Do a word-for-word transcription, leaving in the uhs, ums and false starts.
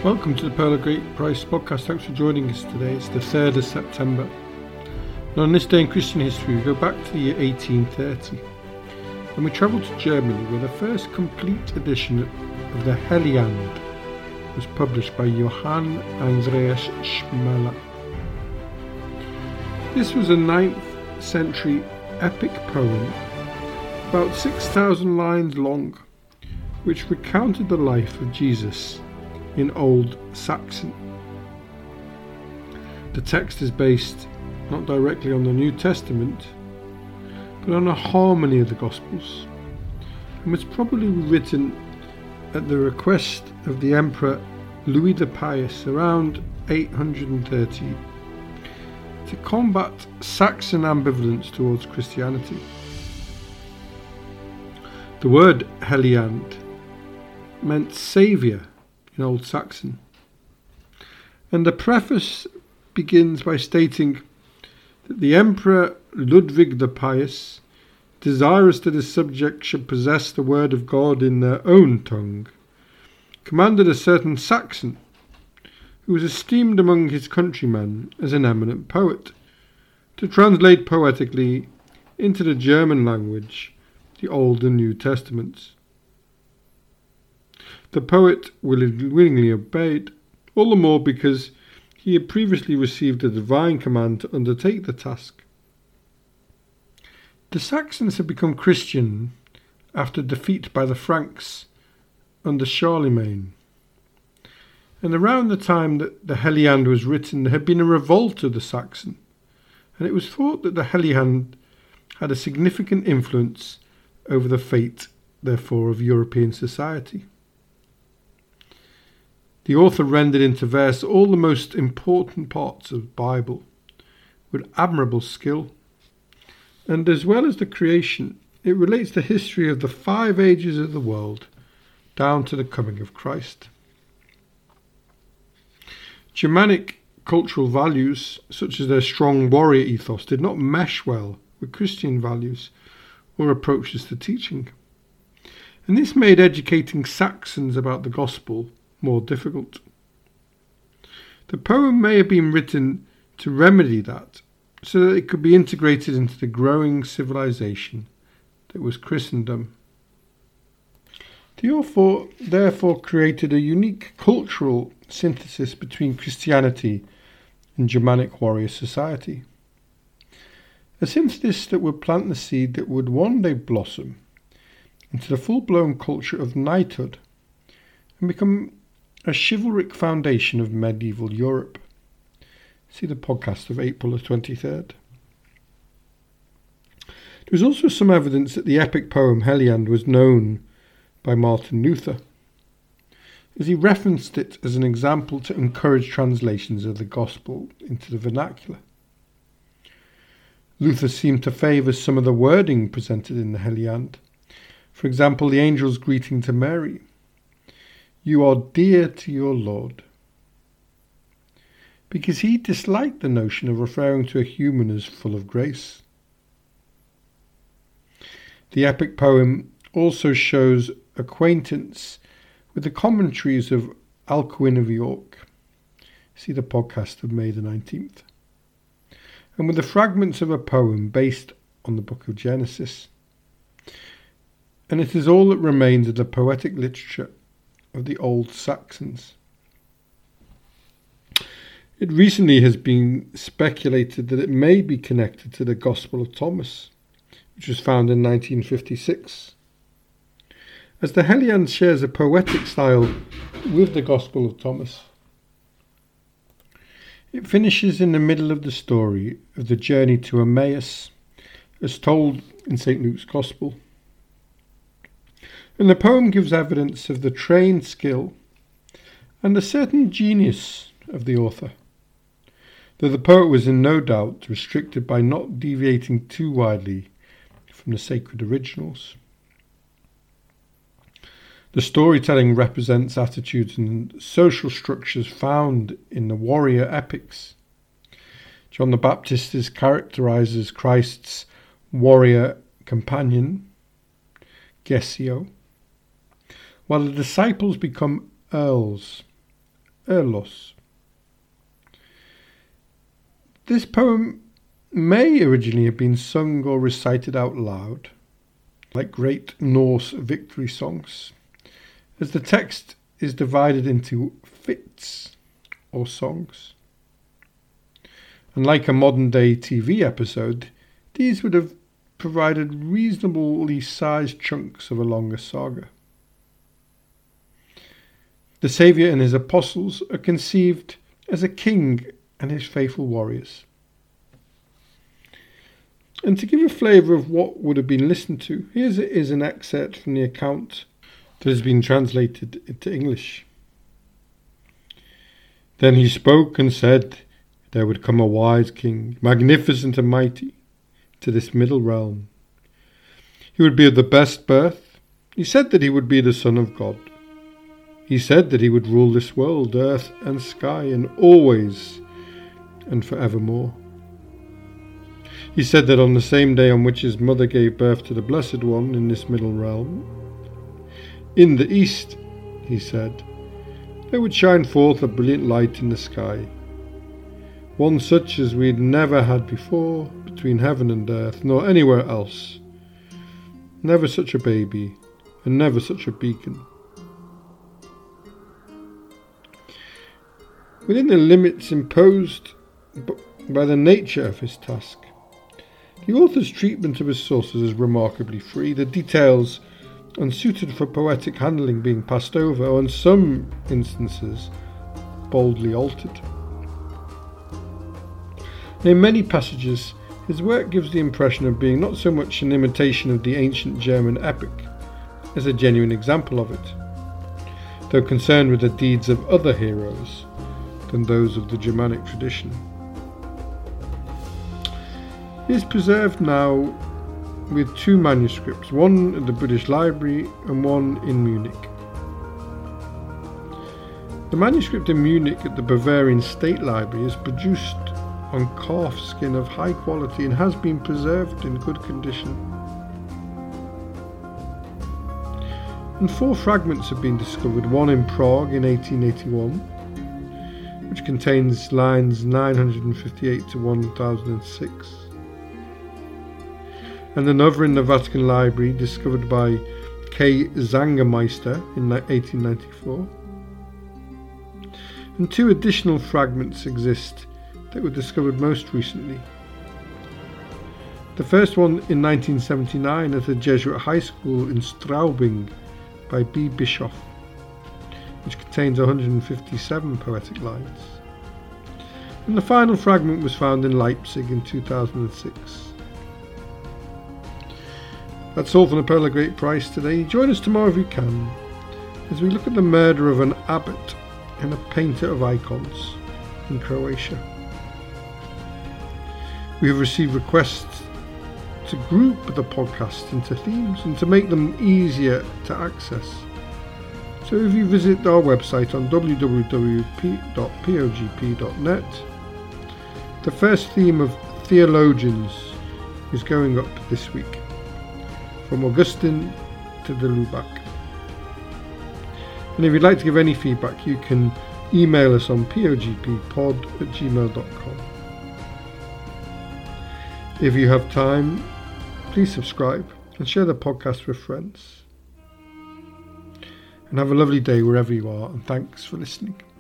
Welcome to the Pearl of Great Price podcast. Thanks for joining us today. It's the third of September. And on this day in Christian history, we go back to the year eighteen thirty. And we travel to Germany, where the first complete edition of the Heliand was published by Johann Andreas Schmeller. This was a ninth century epic poem, about six thousand lines long, which recounted the life of Jesus in Old Saxon. The text is based not directly on the New Testament, but on a harmony of the Gospels, and was probably written at the request of the Emperor Louis the Pious around eight hundred thirty to combat Saxon ambivalence towards Christianity. The word Heliand meant saviour in Old Saxon, and the preface begins by stating that the Emperor Ludwig the Pious, desirous that his subjects should possess the word of God in their own tongue, commanded a certain Saxon, who was esteemed among his countrymen as an eminent poet, to translate poetically into the German language the Old and New Testaments. The poet willingly obeyed, all the more because he had previously received a divine command to undertake the task. The Saxons had become Christian after defeat by the Franks under Charlemagne, and around the time that the Heliand was written there had been a revolt of the Saxon, and it was thought that the Heliand had a significant influence over the fate, therefore, of European society. The author rendered into verse all the most important parts of the Bible with admirable skill, and as well as the creation, it relates the history of the five ages of the world down to the coming of Christ. Germanic cultural values, such as their strong warrior ethos, did not mesh well with Christian values or approaches to teaching, and this made educating Saxons about the gospel more difficult. The poem may have been written to remedy that, so that it could be integrated into the growing civilization that was Christendom. The author therefore created a unique cultural synthesis between Christianity and Germanic warrior society, a synthesis that would plant the seed that would one day blossom into the full-blown culture of knighthood and become a chivalric foundation of medieval Europe. See the podcast of April the twenty-third. There is also some evidence that the epic poem Heliand was known by Martin Luther, as he referenced it as an example to encourage translations of the gospel into the vernacular. Luther seemed to favour some of the wording presented in the Heliand. For example, the angel's greeting to Mary: "You are dear to your Lord," because he disliked the notion of referring to a human as full of grace. The epic poem also shows acquaintance with the commentaries of Alcuin of York. See the podcast of May the nineteenth. And with the fragments of a poem based on the book of Genesis. And it is all that remains of the poetic literature of the Old Saxons. It recently has been speculated that it may be connected to the Gospel of Thomas, which was found in nineteen fifty-six. As the Heliand shares a poetic style with the Gospel of Thomas, it finishes in the middle of the story of the journey to Emmaus, as told in Saint Luke's Gospel. And the poem gives evidence of the trained skill and a certain genius of the author, though the poet was in no doubt restricted by not deviating too widely from the sacred originals. The storytelling represents attitudes and social structures found in the warrior epics. John the Baptist is characterized as Christ's warrior companion, Gesio, while the disciples become earls Erlos. This poem may originally have been sung or recited out loud, like great Norse victory songs, as the text is divided into fits or songs. And like a modern-day T V episode, these would have provided reasonably sized chunks of a longer saga. The Saviour and his apostles are conceived as a king and his faithful warriors. And to give a flavour of what would have been listened to, here is an excerpt from the account that has been translated into English. Then he spoke and said, there would come a wise king, magnificent and mighty, to this middle realm. He would be of the best birth. He said that he would be the Son of God. He said that he would rule this world, earth and sky, and always and forevermore. He said that on the same day on which his mother gave birth to the Blessed One in this middle realm, in the east, he said, there would shine forth a brilliant light in the sky, one such as we had never had before between heaven and earth, nor anywhere else. Never such a baby, and never such a beacon. Within the limits imposed by the nature of his task, the author's treatment of his sources is remarkably free, the details unsuited for poetic handling being passed over, or in some instances boldly altered. In many passages, his work gives the impression of being not so much an imitation of the ancient German epic as a genuine example of it, though concerned with the deeds of other heroes than those of the Germanic tradition. It is preserved now with two manuscripts, one at the British Library and one in Munich. The manuscript in Munich at the Bavarian State Library is produced on calf skin of high quality and has been preserved in good condition. And four fragments have been discovered, one in Prague in eighteen eighty-one, which contains lines nine hundred fifty-eight to one thousand six, and another in the Vatican Library discovered by K. Zangermeister in eighteen ninety-four. And two additional fragments exist that were discovered most recently. The first one in nineteen seventy-nine at a Jesuit high school in Straubing by B. Bischoff, which contains one hundred fifty-seven poetic lines. And the final fragment was found in Leipzig in two thousand six. That's all from the Pearl of Great Price today. Join us tomorrow if you can, as we look at the murder of an abbot and a painter of icons in Croatia. We have received requests to group the podcast into themes and to make them easier to access. So if you visit our website on w w w dot p o g p dot net, the first theme of Theologians is going up this week, from Augustine to de Lubac. And if you'd like to give any feedback, you can email us on p o g p pod at gmail dot com. If you have time, please subscribe and share the podcast with friends. And have a lovely day wherever you are, and thanks for listening.